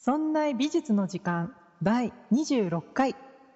そんな美術の時間第26回。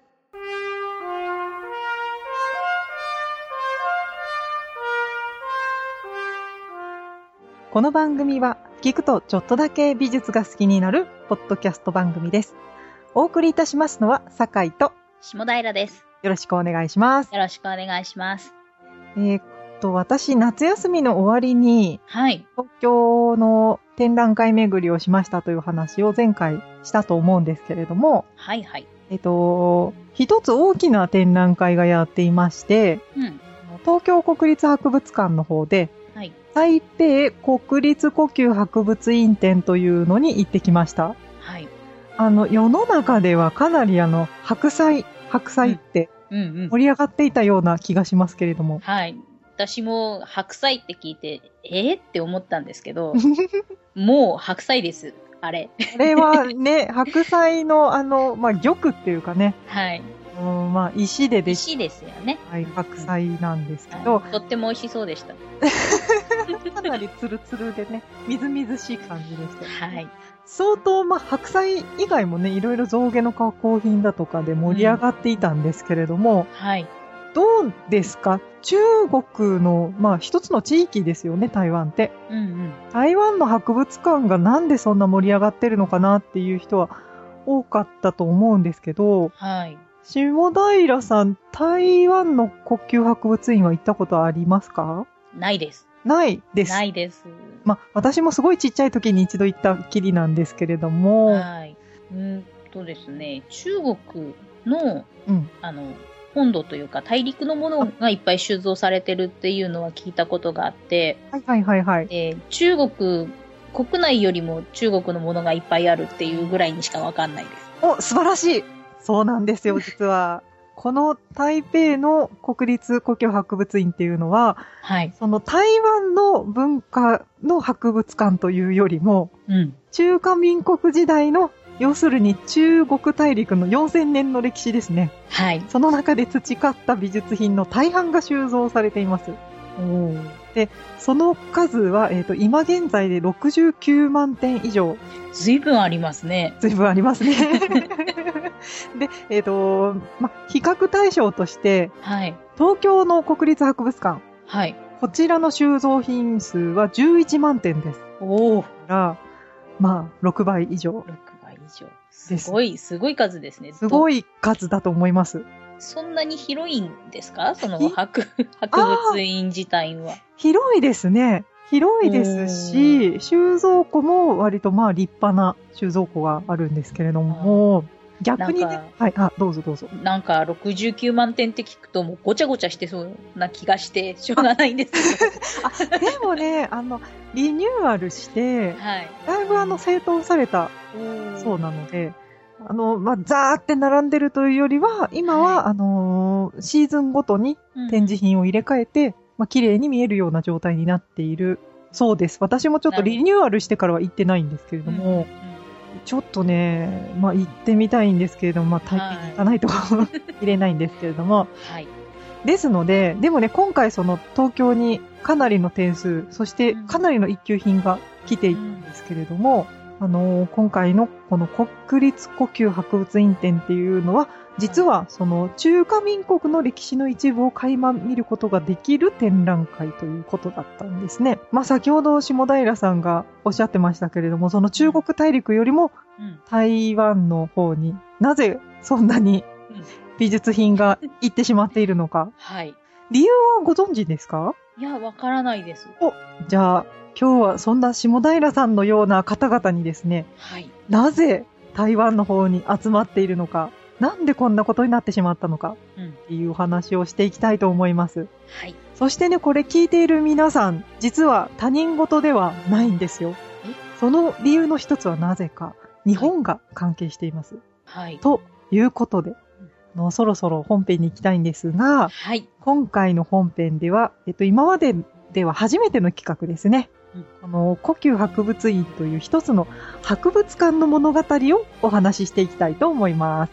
この番組は聞くとちょっとだけ美術が好きになるポッドキャスト番組です。お送りいたしますのは酒井と下平です。 よろしくお願いします。 よろしくお願いします。 私夏休みの終わりに、 はい、 東京の展覧会巡りをしましたという話を前回したと思うんですけれども、 はいはい。 一つ大きな展覧会がやっていまして、東京国立博物館の方で、台北国立故宮博物院展というのに行ってきました。 はい。 世の中ではかなり白菜って盛り上がっていたような気がしますけれども。 はい。私も白菜って聞いて、って思ったんですけど、もう白菜です、あれ。 あれはね、白菜の玉っていうかね。 はい。 石ででき石ですよね。 はい、白菜なんですけど、 とっても美味しそうでした。 かなりツルツルでね、みずみずしい感じでした。 はい。 相当、白菜以外もね、いろいろ象牙の加工品だとかで盛り上がっていたんですけれども、 はい。 どうですか？中国の、一つの地域ですよね、台湾って。台湾の博物館がなんでそんな盛り上がってるのかなっていう人は多かったと思うんですけど、 はい。 下平さん、台湾の故宮博物院は行ったことありますか？ ないです。 ないです。 ないです。 私もすごいちっちゃい時に一度行ったきりなんですけれども。 はい。ですね、中国の、本土というか大陸のものがいっぱい収蔵されてるっていうのは聞いたことがあって、中国国内よりも中国のものがいっぱいあるっていうぐらいにしかわかんないです。 お、素晴らしい。そうなんですよ、実は。この台北の国立故宮博物院っていうのは、 はい、 その台湾の文化の博物館というよりも、中華民国時代の要するに中国大陸の4000年の歴史ですね。 はい。 その中で培った美術品の大半が収蔵されています。で、その数は、今現在で69万点以上。 随分ありますね。 随分ありますね。で、比較対象として、東京の国立博物館。こちらの収蔵品数は11万点です。6倍以上。 すごい数ですね。 すごい数だと思います。 そんなに広いんですか？その博物院自体は。 広いですね。広いですし、収蔵庫も割と立派な収蔵庫があるんですけれども、逆にね、どうぞどうぞ。 なんか69万点って聞くともうごちゃごちゃしてそうな気がしてしょうがないんですけど。 でもね、リニューアルして、だいぶ正当されたそうなので、ザーって並んでるというよりは、今は、シーズンごとに展示品を入れ替えて、綺麗に見えるような状態になっているそうです。私もちょっとリニューアルしてからは行ってないんですけれども、ちょっとね、行ってみたいんですけれども、台北に行かないと入れないんですけれども、ですので、でもね、今回その東京にかなりの点数、そしてかなりの一級品が来ているんですけれども、今回のこの国立故宮博物院展っていうのは、実はその中華民国の歴史の一部を垣間見ることができる展覧会ということだったんですね。先ほど下平さんがおっしゃってましたけれども、その中国大陸よりも台湾の方になぜそんなに美術品が行ってしまっているのか。理由はご存知ですか？ いや、わからないです。 じゃあ、今日はそんな下平さんのような方々にですね、なぜ台湾の方に集まっているのか、なんでこんなことになってしまったのかっていうお話をしていきたいと思います。そしてね、これ聞いている皆さん、実は他人事ではないんですよ。その理由の一つはなぜか、日本が関係しています。ということで、そろそろ本編に行きたいんですが、今回の本編では、今まででは初めての企画ですね。この故宮博物院という一つの博物館の物語をお話ししていきたいと思います。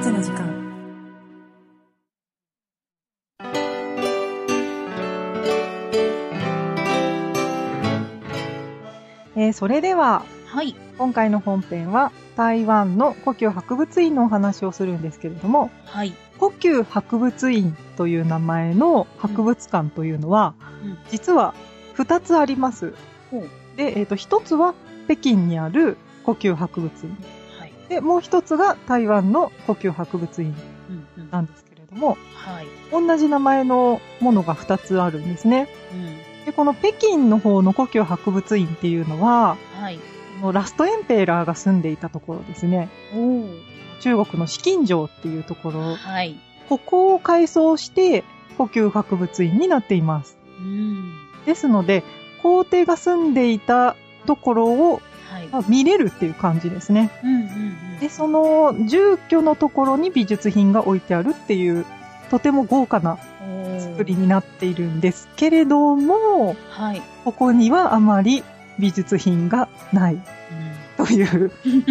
別の時間。 それでは、 はい、 今回の本編は台湾の故宮博物院のお話をするんですけれども、 はい、 故宮博物院という名前の博物館というのは、実は2つあります。で、1つは北京にある故宮博物院。はい、で、もう1つが台湾の故宮博物院なんですけれども、はい、同じ名前のものが2つあるんですね。で、この北京の方の故宮博物院っていうのは、はい、ラストエンペラーが住んでいたところですね。中国の紫禁城っていうところ、はい、ここを改装して故宮博物院になっています。ですので、皇帝が住んでいたところを、はい、見れるっていう感じですね。で、その住居のところに美術品が置いてあるっていう、とても豪華な作りになっているんですけれども、はい、ここにはあまり美術品がない、という、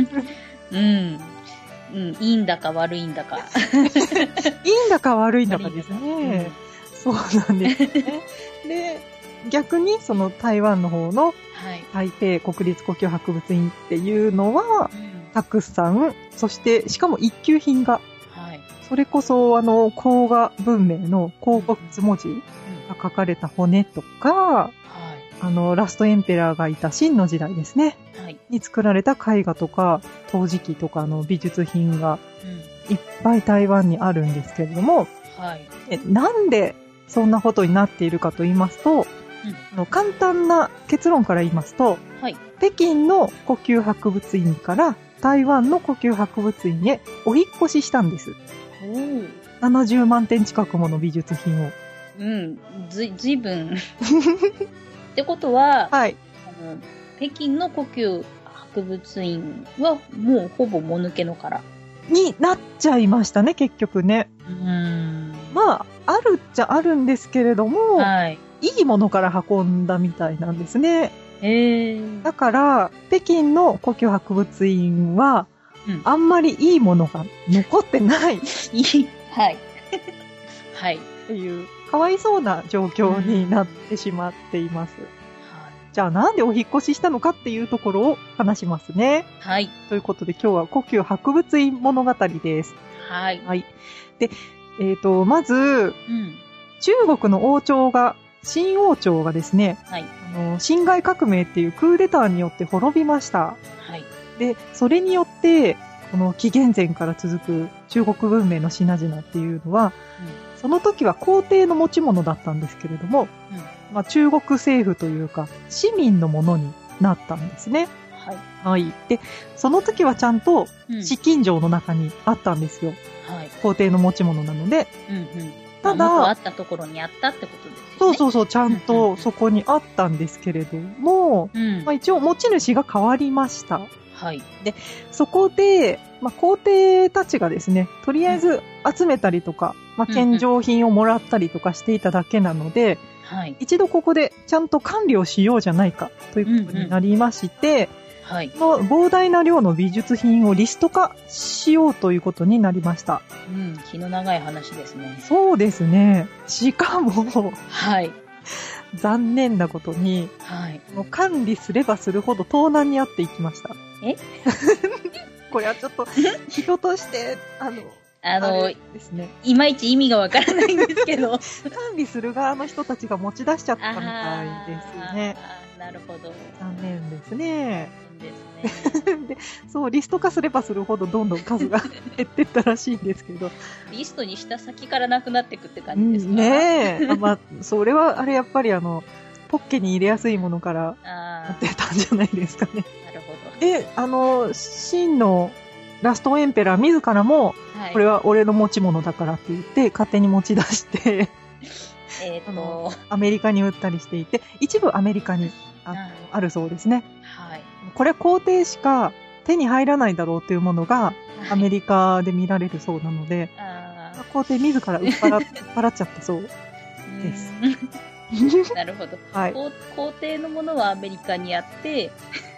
いいんだか悪いんだかいいんだか悪いんだかですね、そうなんですね。で、逆にその台湾の方の台北国立故宮博物院っていうのは、たくさん、そしてしかも一級品が、それこそ黄河文明の甲骨文字が書かれた骨とか、ラストエンペラーがいた清の時代ですね、に作られた絵画とか陶磁器とかの美術品がいっぱい台湾にあるんですけれども、なんでそんなことになっているかと言いますと、簡単な結論から言いますと、北京の故宮博物院から台湾の故宮博物院へお引っ越ししたんです。70万点近くもの美術品を。 ずいぶん。ってことは、はい、北京の故宮博物院はもうほぼもぬけの殻になっちゃいましたね、結局ね。まあ、あるっちゃあるんですけれども、はい、いいものから運んだみたいなんですね。だから、北京の故宮博物院は、あんまりいいものが残ってない。 はい。はい。 っていう、かわいそうな状況になってしまっています。じゃあなんでお引っ越ししたのかっていうところを話しますね。はい。ということで今日は故宮博物院物語です。はい。はい。で、まず、中国の王朝が、清王朝がですね、はい、辛亥革命っていうクーデターによって滅びました。はい。で、それによって、この紀元前から続く中国文明の品々っていうのは、その時は皇帝の持ち物だったんですけれども、まあ、中国政府というか市民のものになったんですね。はい。はい。で、その時はちゃんと紫禁城の中にあったんですよ。はい。皇帝の持ち物なので。 ただ、元あったところにあったってことですよね。 そう、ちゃんとそこにあったんですけれども、まあ、一応持ち主が変わりました。はい。で、そこで、まあ、皇帝たちがですね、とりあえず集めたりとか、まあ、献上品をもらったりとかしていただけなので、はい、一度ここでちゃんと管理をしようじゃないかということになりまして、はい、の膨大な量の美術品をリスト化しようということになりました。 気の長い話ですね。 そうですね。しかも、はい。残念なことに、はい、もう管理すればするほど盗難に遭っていきました。これはちょっと人としてですね、いまいち意味がわからないんですけど管理する側の人たちが持ち出しちゃったみたいですね。 なるほど。 残念ですね。で、そう、リスト化すればするほどどんどん数が減ってったらしいんですけど。 リストにした先からなくなっていくって感じですか？ ねえ。まあ、それは、あれやっぱりポッケに入れやすいものからやってたんじゃないですかね。 なるほど。 で、真のラストエンペラー自らも、はい、これは俺の持ち物だからって言って、勝手に持ち出して、アメリカに売ったりしていて、一部アメリカにあるそうですね。はい。これは皇帝しか手に入らないだろうというものがアメリカで見られるそうなので、皇帝自ら売っ払っちゃったそうです。 なるほど。はい。皇帝のものはアメリカにあって、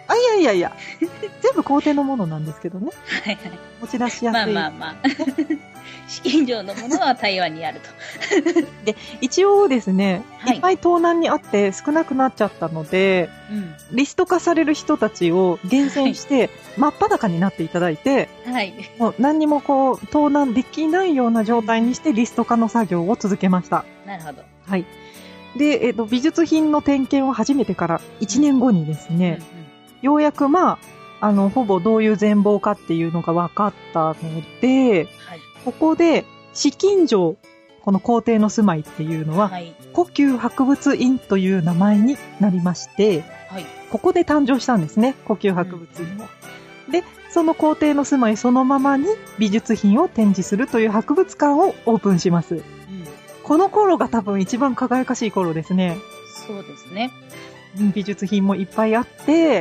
いやいや。全部工程のものなんですけどね。 はいはい。 持ち出しやすい。 まあ。資金上のものは台湾にあると。 で、一応ですね、いっぱい盗難にあって少なくなっちゃったので、リスト化される人たちを厳選して、真っ裸になっていただいて、もう何にも盗難できないような状態にしてリスト化の作業を続けました。 なるほど。 はい。で、美術品の点検を始めてから1年後にですね、ようやくほぼどういう全貌かっていうのが分かったので、ここで、紫禁城、この皇帝の住まいっていうのは、故宮博物院という名前になりまして、ここで誕生したんですね、故宮博物院は。で、その皇帝の住まいそのままに美術品を展示するという博物館をオープンします。この頃が多分一番輝かしい頃ですね。 そうですね。 美術品もいっぱいあって、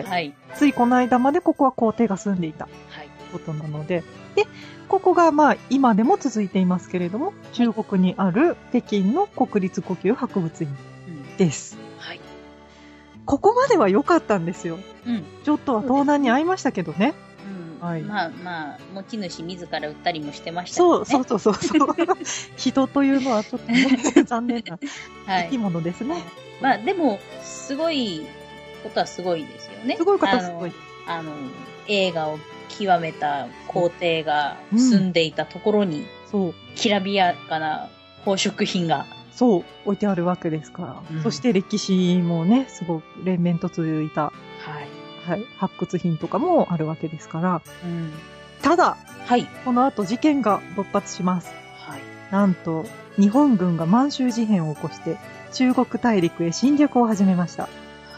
ついこの間までここは皇帝が住んでいたことなので、で、ここが今でも続いていますけれども、中国にある北京の国立故宮博物院です。ここまでは良かったんですよ。ちょっとは盗難に遭いましたけどね。 まあ、持ち主自ら売ったりもしてましたけどね。 そう。人というのはちょっとね、残念な生き物ですね。 でも、すごいことはすごいですよね。 すごいことはすごい。 映画を極めた皇帝が住んでいたところに、きらびやかな宝飾品が。 置いてあるわけですから。そして歴史もね、すごく連綿と続いた。発掘品とかもあるわけですから。ただ、この後事件が勃発します。なんと、日本軍が満州事変を起こして、中国大陸へ侵略を始めました。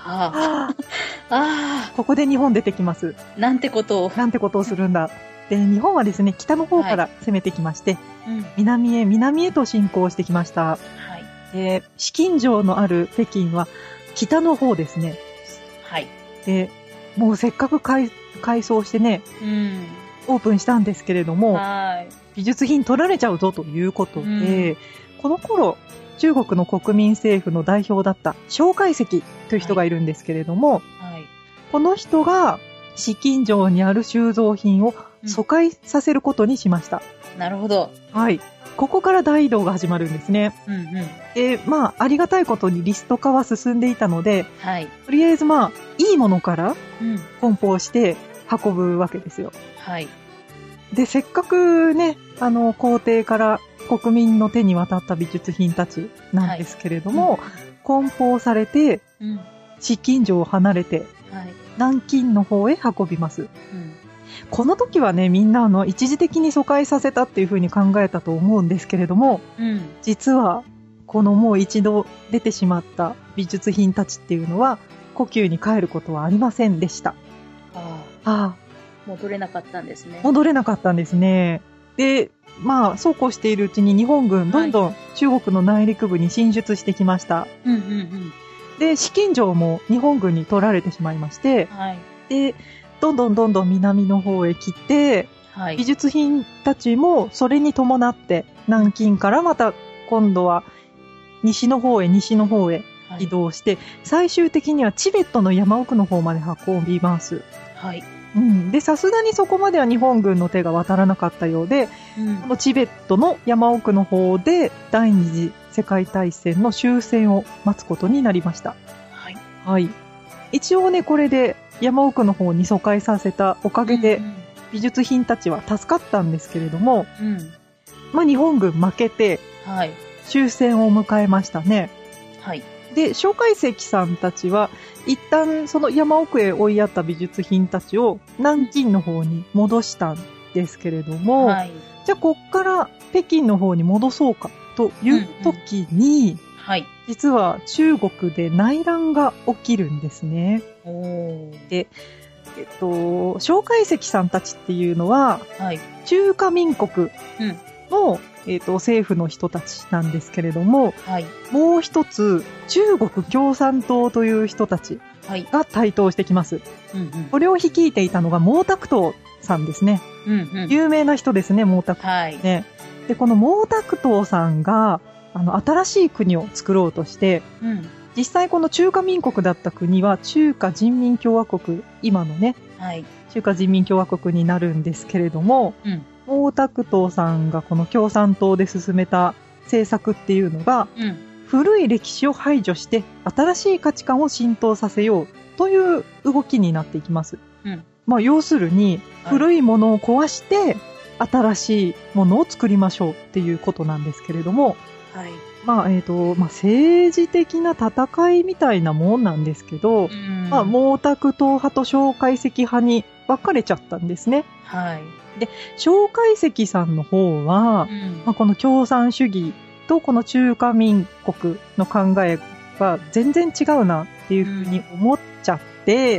ここで日本出てきます。 なんてことをするんだ。で、日本はですね、北の方から攻めてきまして、南へと進行してきました。で、紫禁城のある北京は北の方ですね。で、もうせっかく改装してね、オープンしたんですけれども、美術品取られちゃうぞということで、この頃、中国の国民政府の代表だった蒋介石という人がいるんですけれども、この人が紫禁城にある収蔵品を疎開させることにしました。 なるほど。 ここから大移動が始まるんですね。で、ありがたいことにリスト化は進んでいたので、とりあえずいいものから梱包して運ぶわけですよ。で、せっかくね、皇帝から国民の手に渡った美術品たちなんですけれども、梱包されて、紫禁城を離れて、南京の方へ運びます。この時はね、みんな一時的に疎開させたっていう風に考えたと思うんですけれども、実は、このもう一度出てしまった美術品たちっていうのは、故宮に帰ることはありませんでした。 戻れなかったんですね。 戻れなかったんですね。で、そうこうしているうちに日本軍、どんどん中国の内陸部に進出してきました。で、紫禁城も日本軍に取られてしまいまして、で、どんどん南の方へ来て、美術品たちもそれに伴って南京からまた今度は西の方へ移動して、最終的にはチベットの山奥の方まで運びます。で、さすがにそこまでは日本軍の手が渡らなかったようで、このチベットの山奥の方で第二次世界大戦の終戦を待つことになりました。一応ね、これで山奥の方に疎開させたおかげで、美術品たちは助かったんですけれども、日本軍負けて、終戦を迎えましたね。で、蒋介石さんたちは、一旦その山奥へ追いやった美術品たちを南京の方に戻したんですけれども、じゃあこっから北京の方に戻そうかという時に、実は中国で内乱が起きるんですね。で、蒋介石さんたちっていうのは、中華民国の、政府の人たちなんですけれども、もう一つ中国共産党という人たちが台頭してきます。これを率いていたのが毛沢東さんですね。有名な人ですね、毛沢東ね。で、この毛沢東さんが新しい国を作ろうとして、 実際この中華民国だった国は中華人民共和国、今のね、はい、中華人民共和国になるんですけれども、毛沢東さんがこの共産党で進めた政策っていうのが、古い歴史を排除して新しい価値観を浸透させようという動きになっていきます。まあ、要するに、古いものを壊して新しいものを作りましょうっていうことなんですけれども、はい、まあ、政治的な戦いみたいなもんなんですけど、まあ、毛沢東派と蒋介石派に分かれちゃったんですね。はい。で、蒋介石さんの方は、まあ、この共産主義とこの中華民国の考えが全然違うなっていうふうに思っちゃって、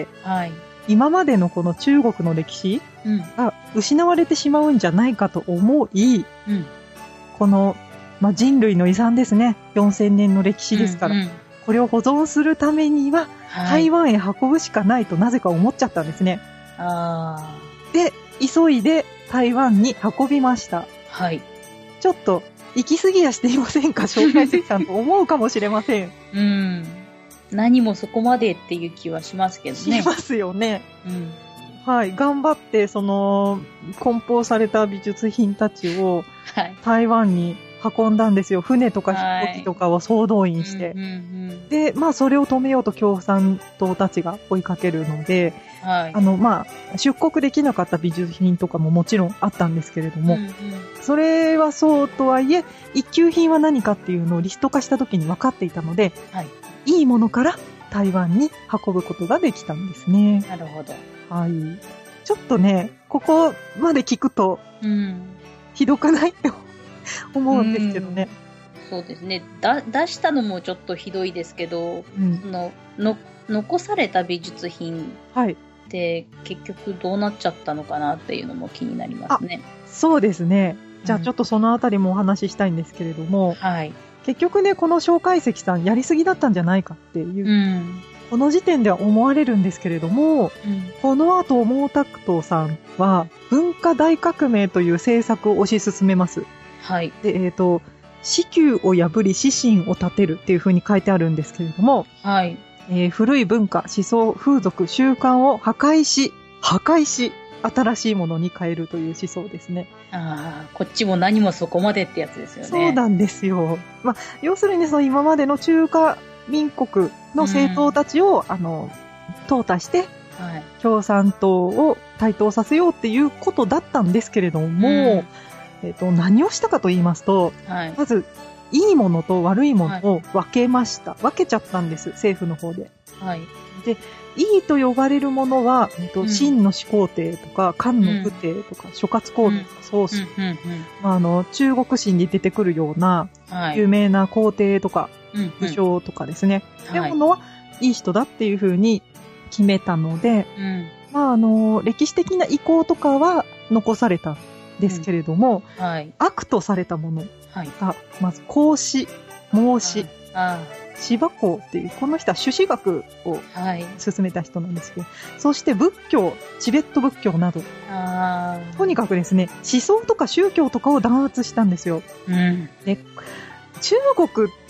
はい。今までのこの中国の歴史が失われてしまうんじゃないかと思い、この、まあ、人類の遺産ですね。4000年の歴史ですから、これを保存するためには、台湾へ運ぶしかないとなぜか思っちゃったんですね。で、急いで台湾に運びました。はい。ちょっと行き過ぎやしていませんか、蒋介石さんと思うかもしれません。 何もそこまでっていう気はしますけどね。 しますよね。はい。頑張って、その、梱包された美術品たちを、台湾に運んだんですよ。船とか飛行機とかを総動員して。で、まあ、それを止めようと共産党たちが追いかけるので、まあ、出国できなかった美術品とかももちろんあったんですけれども、それはそうとはいえ、一級品は何かっていうのをリスト化した時に分かっていたので、いいものから台湾に運ぶことができたんですね。 なるほど。 はい。ちょっとね、ここまで聞くと、ひどくないって思うんですけどね。 そうですね。出したのもちょっとひどいですけど、残された美術品って結局どうなっちゃったのかなっていうのも気になりますね。 そうですね。じゃあちょっとそのあたりもお話ししたいんですけれども、結局ね、この蒋介石さんやりすぎだったんじゃないかっていう、この時点では思われるんですけれども、この後毛沢東さんは文化大革命という政策を推し進めます。はい。で、子宮を破り指針を立てるっていう風に書いてあるんですけれども、はい。古い文化、思想、風俗、習慣を破壊し、新しいものに変えるという思想ですね。 こっちも何もそこまでってやつですよね。 そうなんですよ。まあ、要するにその今までの中華民国の政党たちを、淘汰して、共産党を台頭させようっていうことだったんですけれども、何をしたかと言いますと、まず、いいものと悪いものを分けました。分けちゃったんです、政府の方で。で、いいと呼ばれるものは、秦の始皇帝とか、漢の武帝とか、諸葛孔明とか、宗主。中国史に出てくるような、有名な皇帝とか、武将とかですね。そういうものは、いい人だっていう風に決めたので、まあ、歴史的な意向とかは残されたんですけれども、悪とされたものが、まず、孔子、孟子、司馬公っていう、この人は朱子学を進めた人なんですけど、そして仏教、チベット仏教など、とにかくですね、思想とか宗教とかを弾圧したんですよ。で、中国って、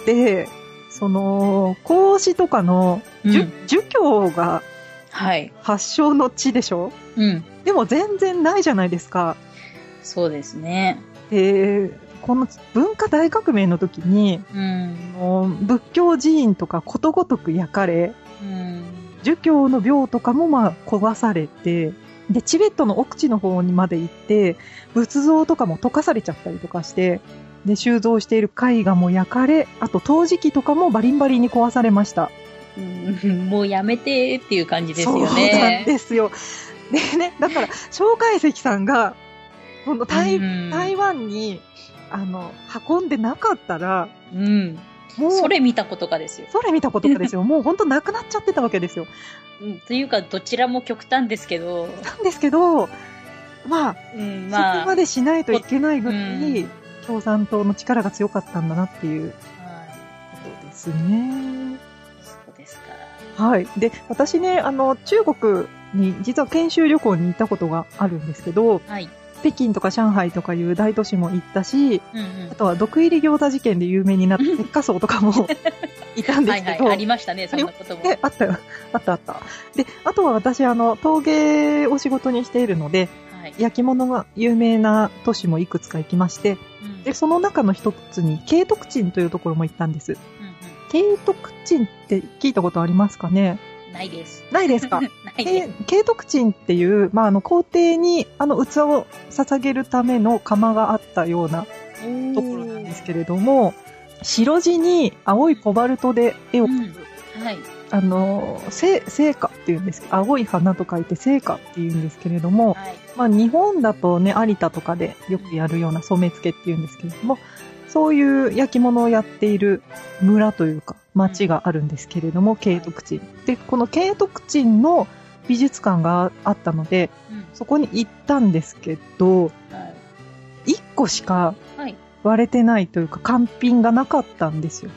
その、孔子とかの儒教が発祥の地でしょ？でも全然ないじゃないですか。 そうですね。 この文化大革命の時に、仏教寺院とかことごとく焼かれ、儒教の廟とかもまあ壊されて、で、チベットの奥地の方にまで行って、仏像とかも溶かされちゃったりとかして、で、収蔵している絵画も焼かれ、あと陶磁器とかもバリンバリンに壊されました。 もうやめてっていう感じですよね。 そうなんですよ。でね、だから、蒋介石さんが、この台湾に、運んでなかったら、 もう、それ見たことかですよ。 それ見たことかですよ。もう本当なくなっちゃってたわけですよ。 というか、どちらも極端ですけど。 なんですけど、まあ、そこまでしないといけないぐらい、共産党の力が強かったんだなっていうことですね。 そうですか。 はい。で、私ね、中国に実は研修旅行に行ったことがあるんですけど、で、 北京とか上海とかいう大都市も行ったし、あとは毒入り餃子事件で有名になった鉄火荘とかもいたんですけど。 ありましたね、そんなことも。 あったよ。あった。で、あとは私、陶芸を仕事にしているので、焼き物が有名な都市もいくつか行きまして、で、その中の一つに、慶徳鎮というところも行ったんです。慶徳鎮って聞いたことありますかね？ ないです。 ないですか？ ないです。 慶徳鎮っていう、皇帝に器を捧げるための窯があったようなところなんですけれども、白地に青いコバルトで絵を描く。はい。聖火っていうんですけど、青い花と書いて聖火っていうんですけれども、はい、日本だとね、有田とかでよくやるような染付っていうんですけれども、そういう焼き物をやっている村というか町があるんですけれども、慶徳鎮。で、この慶徳鎮の美術館があったので、そこに行ったんですけど、1個しか割れてないというか、完品がなかったんですよ。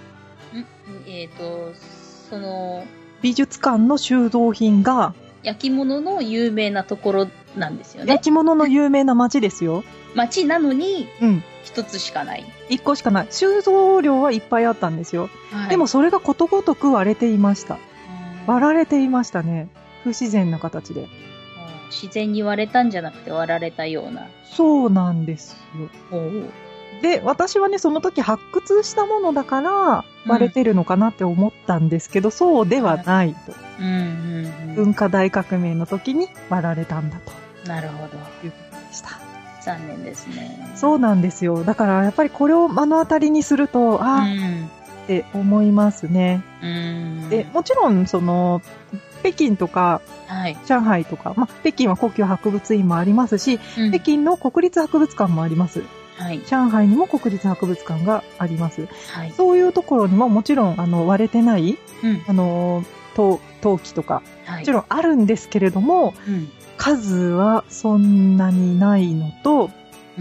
美術館の収蔵品が、 焼き物の有名なところなんですよね。 焼き物の有名な町ですよ。 町なのに、一つしかない。 一個しかない。収蔵量はいっぱいあったんですよ。はい、でもそれがことごとく割れていました。割られていましたね。不自然な形で。 自然に割れたんじゃなくて割られたような。 そうなんですよ。で、私はね、その時発掘したものだから割れてるのかなって思ったんですけど、そうではないと。文化大革命の時に割られたんだと。 なるほど。 いうことでした。 残念ですね。 そうなんですよ。だからやっぱりこれを目の当たりにすると、って思いますね。で、もちろん北京とか、上海とか、北京は故宮博物院もありますし、北京の国立博物館もあります。上海にも国立博物館があります。そういうところにももちろん割れてない、陶器とか、もちろんあるんですけれども、数はそんなにないのと、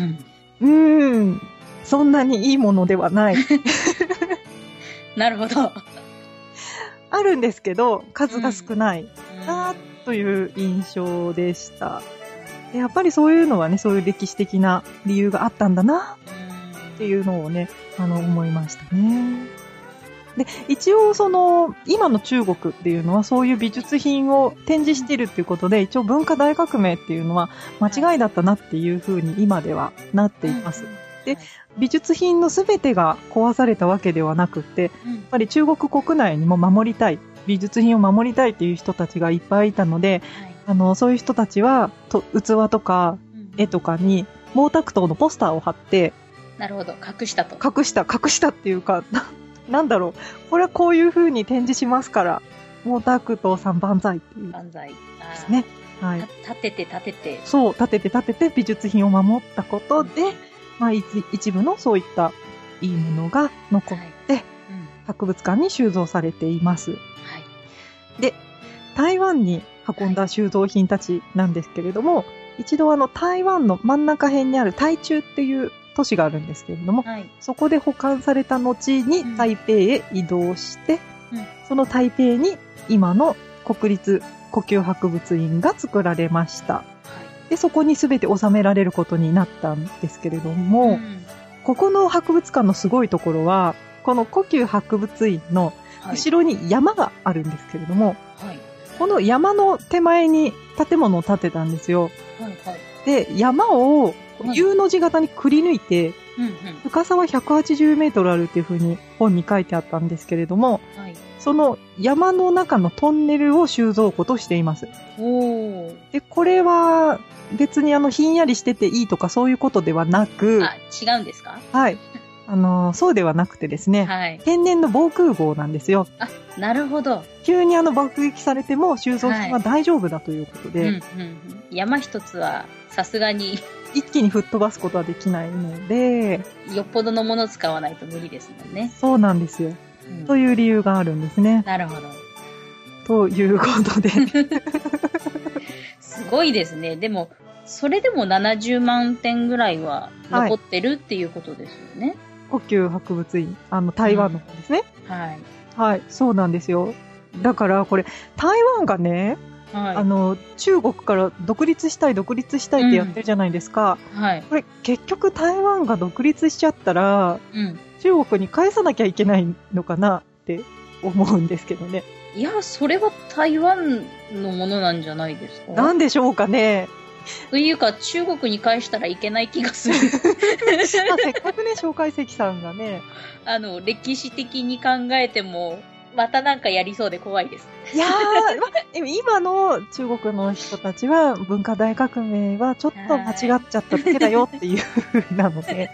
そんなにいいものではない。 なるほど。 あるんですけど、数が少ないなという印象でした。でやっぱりそういうのはね、そういう歴史的な理由があったんだなっていうのをね、思いましたね。で、一応今の中国っていうのはそういう美術品を展示してるっていうことで、一応文化大革命っていうのは間違いだったなっていう風に今ではなっています。で、美術品の全てが壊されたわけではなくって、やっぱり中国国内にも守りたい、美術品を守りたいっていう人たちがいっぱいいたので、そういう人たちは器とか絵とかに毛沢東のポスターを貼って、 なるほど、隠したと。 隠したっていうか、なんだろう。これはこういう風に展示しますから、毛沢東さん万歳っていう。 万歳。 ですね。はい。 立てて。 そう、立てて美術品を守ったことで、一部のそういったいいものが残って、博物館に収蔵されています。で、台湾に運んだ収蔵品たちなんですけれども、一度台湾の真ん中辺にある台中っていう都市があるんですけれども、そこで保管された後に台北へ移動して、その台北に今の国立故宮博物院が作られました。で、そこに全て収められることになったんですけれども、ここの博物館のすごいところは、この故宮博物院の後ろに山があるんですけれども、この山の手前に建物を建てたんですよ。で、山を U の字型にくり抜いて、深さは180メートルあるっていう風に本に書いてあったんですけれども、その山の中のトンネルを収蔵庫としています。で、これは別にひんやりしてていいとかそういうことではなく、 違うんですか？ はい。そうではなくてですね、天然の防空壕なんですよ。 なるほど。 急に爆撃されても収蔵品は大丈夫だということで、 山一つはさすがに一気に吹っ飛ばすことはできないので、 よっぽどのものを使わないと無理ですもんね。 そうなんですよ。という理由があるんですね。 なるほど。 ということで。 すごいですね。でも、それでも70万点ぐらいは残ってるっていうことですよね。 故宮博物院、台湾の方ですね。はい、そうなんですよ。だからこれ、台湾がね、 はい、中国から独立したいってやってるじゃないですか。はい。これ結局台湾が独立しちゃったら、中国に返さなきゃいけないのかなって思うんですけどね。 いや、それは台湾のものなんじゃないですか？ なんでしょうかね。 というか、中国に返したらいけない気がする。 せっかくね、蒋介石さんがね。 歴史的に考えても、またなんかやりそうで怖いです。 いやー、今の中国の人たちは文化大革命はちょっと間違っちゃっただけだよっていう風なので、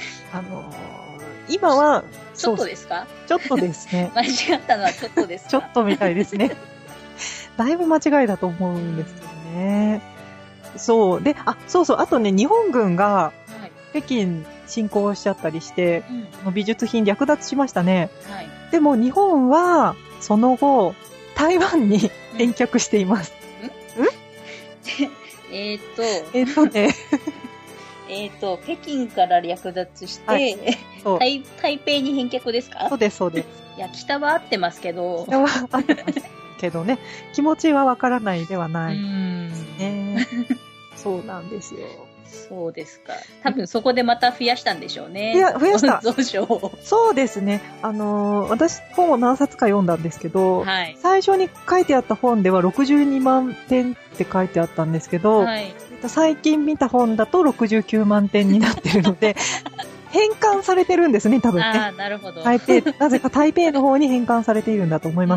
今は、 ちょっとですか？ ちょっとですね。 間違ったのはちょっとですか？ ちょっとみたいですね。だいぶ間違いだと思うんですけどね。そう。で、そうそう。あとね、日本軍が、北京侵攻しちゃったりして、美術品略奪しましたね。はい、でも日本は、その後、台湾に返却しています。 北京から略奪して、はい、台北に返却ですか？ そうです、そうです。 いや、北は合ってますけど。 北は合ってますけどね、気持ちはわからないではないですね。そうなんですよ。 そうですか。多分そこでまた増やしたんでしょうね。 いや、増やした。 蔵書を。 そうですね。私、本を何冊か読んだんですけど、はい、最初に書いてあった本では62万点って書いてあったんですけど、はい、最近見た本だと69万点になってるので、変換されてるんですね、多分ね。 ああ、なるほど。 なぜか台北の方に変換されているんだと思います。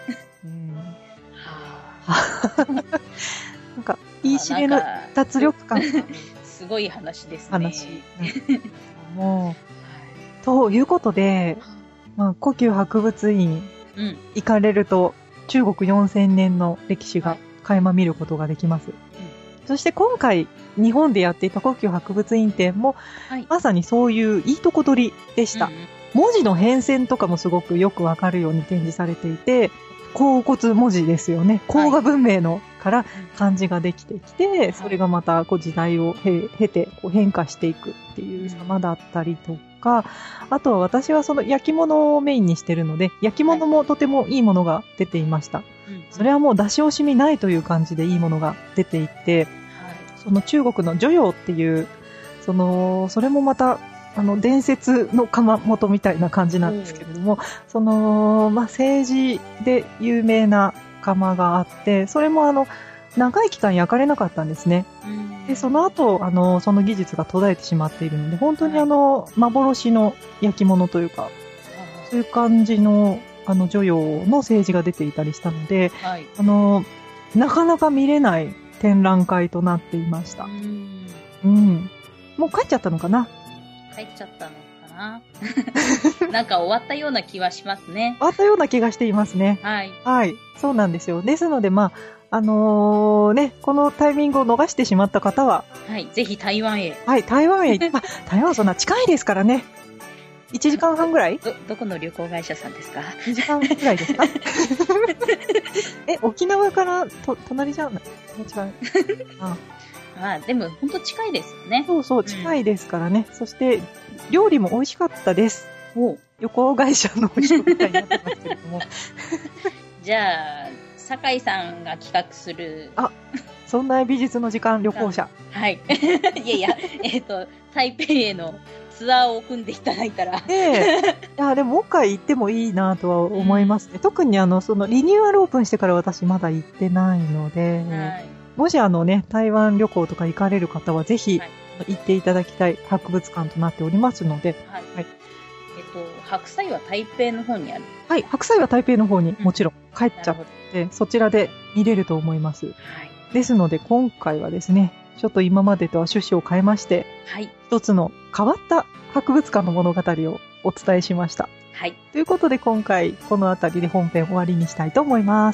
なんか、言い知れの脱力感。 すごい話ですね。 話。もう、ということで、故宮博物院、行かれると、中国4000年の歴史が垣間見ることができます。そして今回、日本でやっていた故宮博物院展も、まさにそういういいとこ取りでした。文字の変遷とかもすごくよくわかるように展示されていて、甲骨文字ですよね。甲賀文明のから漢字ができてきて、それがまた時代を経て変化していくっていう様だったりとか、あとは私はその焼き物をメインにしてるので、焼き物もとてもいいものが出ていました。それはもう出し惜しみないという感じでいいものが出ていて、その中国の汝窯っていう、それもまた伝説の窯元みたいな感じなんですけれども、政治で有名な窯があって、それも長い期間焼かれなかったんですね。で、その後、その技術が途絶えてしまっているので、本当に幻の焼き物というか、そういう感じの、汝窯の政治が出ていたりしたので、なかなか見れない展覧会となっていました。もう帰っちゃったのかな？ 帰っちゃったのかななんか終わったような気はしますね。 終わったような気がしていますね。はい。はい。そうなんですよ。ですので、このタイミングを逃してしまった方は、 はい。ぜひ台湾へ。 はい、台湾へ。台湾はそんな近いですからね。1時間半ぐらい？ どこの旅行会社さんですか ？2時間ぐらいですか沖縄から隣じゃない？違う。 でも本当近いですよね。 そうそう、近いですからね。そして、料理も美味しかったです。旅行会社の人みたいになってますけれども。 じゃあ、酒井さんが企画する。 そんな美術の時間旅行者。 はい。いや、台北へのツアーを組んでいただいたら。 いや、でももう一回行ってもいいなとは思いますね。特にリニューアルオープンしてから私まだ行ってないので、もし台湾旅行とか行かれる方はぜひ行っていただきたい博物館となっておりますので、 白菜は台北の方にある？ はい、白菜は台北の方にもちろん帰っちゃって、そちらで見れると思います。ですので今回はですね、ちょっと今までとは趣旨を変えまして、一つの変わった博物館の物語をお伝えしました。ということで今回この辺りで本編終わりにしたいと思います。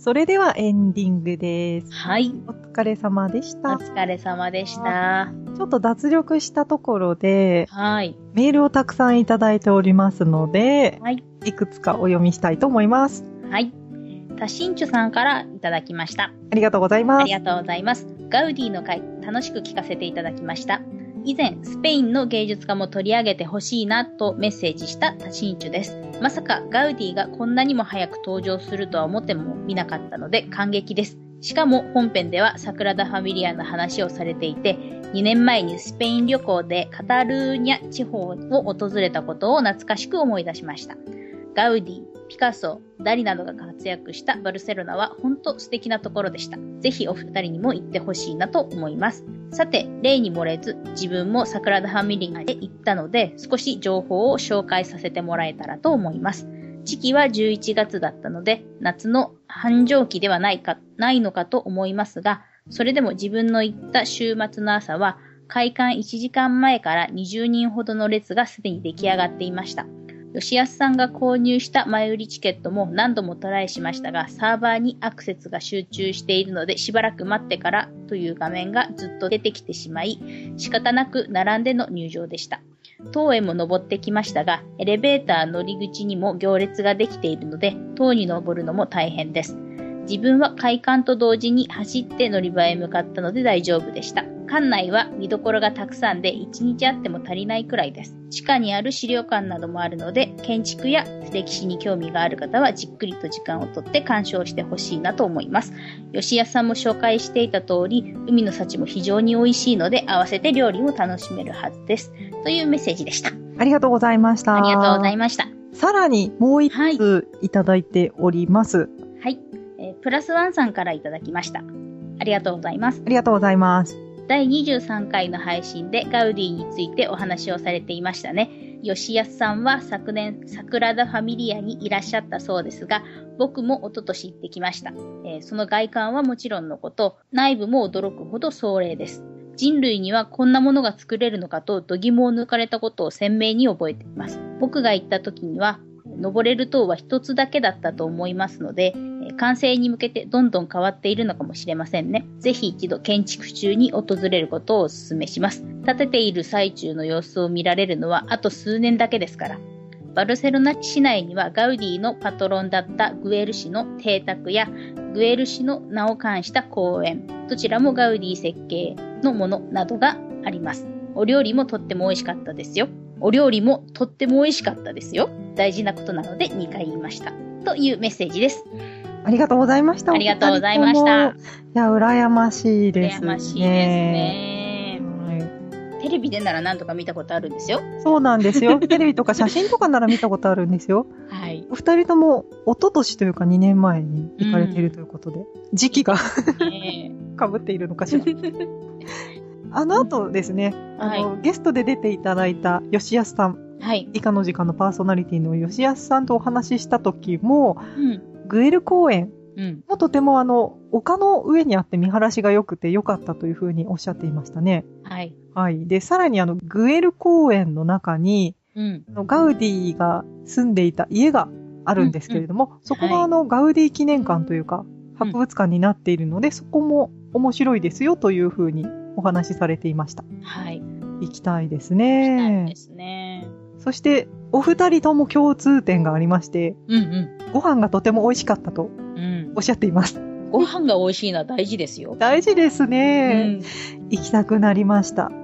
それではエンディングです。 はい。 お疲れ様でした。 お疲れ様でした。 ちょっと脱力したところで、 はい。 メールをたくさんいただいておりますので、 はい。 いくつかお読みしたいと思います。 はい。タシンチュさんからいただきました。 ありがとうございます。 ありがとうございます。ガウディの回、楽しく聞かせていただきました。以前、スペインの芸術家も取り上げてほしいなとメッセージしたタシンチュです。まさかガウディがこんなにも早く登場するとは思ってもみなかったので感激です。しかも本編ではサグラダ・ファミリアの話をされていて、2年前にスペイン旅行でカタルーニャ地方を訪れたことを懐かしく思い出しました。ガウディ、ピカソ、ダリなどが活躍したバルセロナは本当素敵なところでした。ぜひお二人にも行ってほしいなと思います。さて、例に漏れず自分もサグラダ・ファミリアで行ったので少し情報を紹介させてもらえたらと思います。時期は11月だったので夏の繁盛期ではないのかと思いますが、それでも自分の行った週末の朝は開館1時間前から20人ほどの列がすでに出来上がっていました。吉安さんが購入した前売りチケットも何度もトライしましたが、サーバーにアクセスが集中しているのでしばらく待ってからという画面がずっと出てきてしまい、仕方なく並んでの入場でした。塔へも登ってきましたが、エレベーター乗り口にも行列ができているので、塔に登るのも大変です。自分は開館と同時に走って乗り場へ向かったので大丈夫でした。館内は見どころがたくさんで1日あっても足りないくらいです。地下にある資料館などもあるので、建築や歴史に興味がある方はじっくりと時間をとって鑑賞してほしいなと思います。吉安さんも紹介していた通り、海の幸も非常に美味しいので、合わせて料理も楽しめるはずです。というメッセージでした。 ありがとうございました。 ありがとうございました。 さらにもう一ついただいております。 はい。プラスワンさんからいただきました。ありがとうございます。 ありがとうございます。 第23回の配信でガウディについてお話をされていましたね。吉安さんは昨年サグラダ・ファミリアにいらっしゃったそうですが、僕も一昨年行ってきました。その外観はもちろんのこと、内部も驚くほど壮麗です。人類にはこんなものが作れるのかと度肝を抜かれたことを鮮明に覚えています。僕が行った時には登れる塔は一つだけだったと思いますので、完成に向けてどんどん変わっているのかもしれませんね。ぜひ一度建築中に訪れることをお勧めします。建てている最中の様子を見られるのはあと数年だけですから。バルセロナ市内にはガウディのパトロンだったグエル市の邸宅やグエル市の名を冠した公園、どちらもガウディ設計のものなどがあります。お料理もとっても美味しかったですよ。お料理もとっても美味しかったですよ。大事なことなので2回言いました。というメッセージです。 ありがとうございました。 ありがとうございました。 いや、羨ましいですね。 羨ましいですね。はい、テレビでなら何とか見たことあるんですよ。 そうなんですよ。テレビとか写真とかなら見たことあるんですよ。 はい。 お二人とも一昨年というか2年前に行かれているということで、時期が被っているのかしら。あの後ですね、ゲストで出ていただいた吉安さん。はい。以下の時間のパーソナリティの吉安さんとお話しした時も、グエル公園もとても丘の上にあって見晴らしが良くて良かったというふうにおっしゃっていましたね。 はい。 はい。で、さらにグエル公園の中に、ガウディが住んでいた家があるんですけれども、そこがガウディ記念館というか、博物館になっているので、そこも面白いですよというふうにお話しされていました。 はい。 行きたいですね。 行きたいですね。 そして、お二人とも共通点がありまして、ご飯がとても美味しかったとおっしゃっています。 ご飯が美味しいのは大事ですよ。 大事ですね。行きたくなりました。 はい。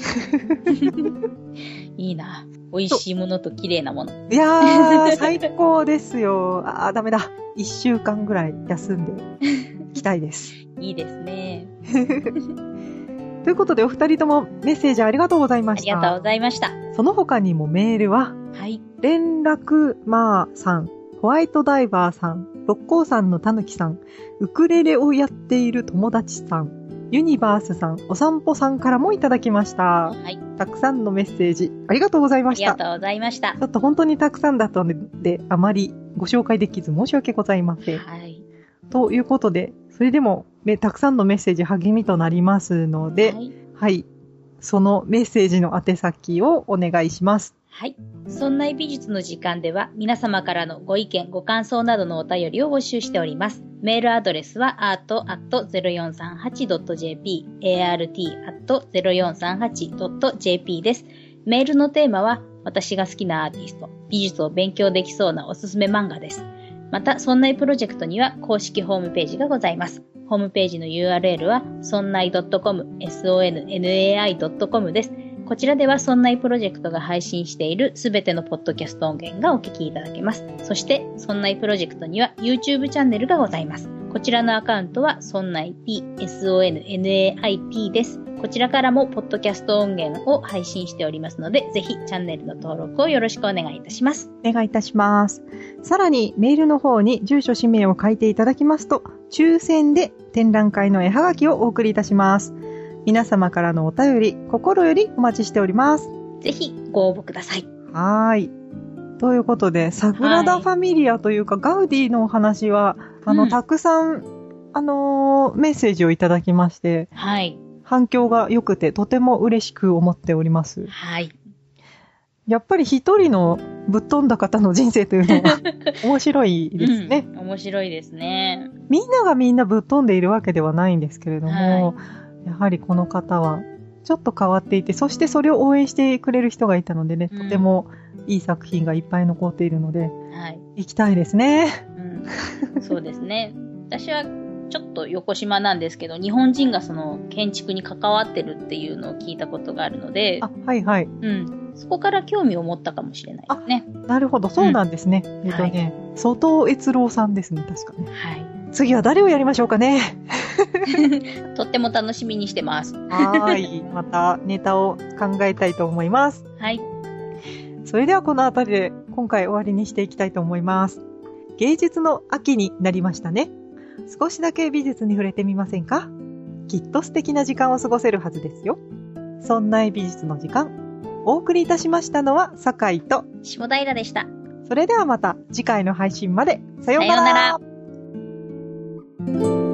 いいな。美味しいものと綺麗なもの。 いやー、最高ですよ。ダメだ。1週間ぐらい休んで行きたいです。 いいですね。 ということで、お二人ともメッセージありがとうございました。 ありがとうございました。 その他にもメールは、 はい。 連絡マーさん、ホワイトダイバーさん、六甲山のたぬきさん、ウクレレをやっている友達さん、ユニバースさん、お散歩さんからもいただきました。 はい。 たくさんのメッセージ、ありがとうございました。 ありがとうございました。 ちょっと本当にたくさんだったので、あまりご紹介できず申し訳ございません。 はい。 ということで、それでも、たくさんのメッセージ励みとなりますので、はい。 そのメッセージの宛先をお願いします。 はい。そんな美術の時間では皆様からのご意見、ご感想などのお便りを募集しております。メールアドレスは art@0438.jp、art@0438.jp です。メールのテーマは私が好きなアーティスト、美術を勉強できそうなおすすめ漫画です。また、そんないプロジェクトには公式ホームページがございます。ホームページの URL は sonnai.com、sonnai.com です。こちらではそんないプロジェクトが配信しているすべてのポッドキャスト音源がお聞きいただけます。そして、そんないプロジェクトには YouTube チャンネルがございます。こちらのアカウントはそんない P、SONNAIP です。こちらからもポッドキャスト音源を配信しておりますので、ぜひチャンネルの登録をよろしくお願いいたします。 お願いいたします。さらにメールの方に住所氏名を書いていただきますと、抽選で展覧会の絵はがきをお送りいたします。皆様からのお便り、心よりお待ちしております。 ぜひご応募ください。 はい。ということで、サグラダ・ファミリアというか、ガウディのお話は、たくさん、メッセージをいただきまして、 はい。 反響が良くて、とても嬉しく思っております。 はい。 やっぱり一人のぶっ飛んだ方の人生というのは面白いですね。 面白いですね。 みんながみんなぶっ飛んでいるわけではないんですけれども、はい、やはりこの方はちょっと変わっていて、そしてそれを応援してくれる人がいたのでね、とてもいい作品がいっぱい残っているので、はい、行きたいですね。 そうですね。私はちょっと横島なんですけど、日本人がその建築に関わってるっていうのを聞いたことがあるので、 はいはい。 そこから興味を持ったかもしれないですね。 なるほど、そうなんですね。外尾悦郎さんですね、確かね。はい。次は誰をやりましょうかね。 とっても楽しみにしてます。 はい。またネタを考えたいと思います。 はい。 それではこのあたりで今回終わりにしていきたいと思います。芸術の秋になりましたね。少しだけ美術に触れてみませんか？きっと素敵な時間を過ごせるはずですよ。そんな美術の時間。お送りいたしましたのは酒井と下平でした。 それではまた次回の配信まで。さようなら。 さようなら。